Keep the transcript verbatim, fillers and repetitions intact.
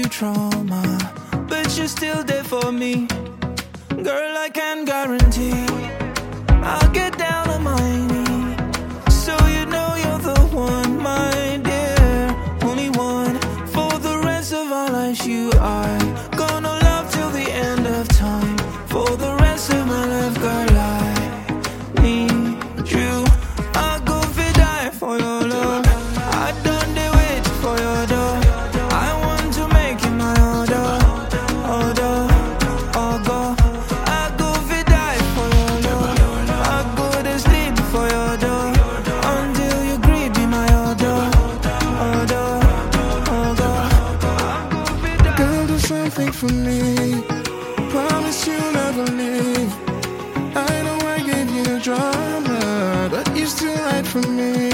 trauma, but you're still there for me. Girl, I can guarantee I'll get down on my knees, so you know you're the one, my dear. Only one for the rest of our lives. You are gonna love till the end of time. For the rest of my life, girl, I need you. I'll go fi die for your love. I done the wait for your door. I want to make you my order, order, order. I go fi die for your love. I go to sleep for your door until you agree be my order, order, order. Girl, do something for me. Promise you'll never leave. I know I gave you drama, but you still right for me.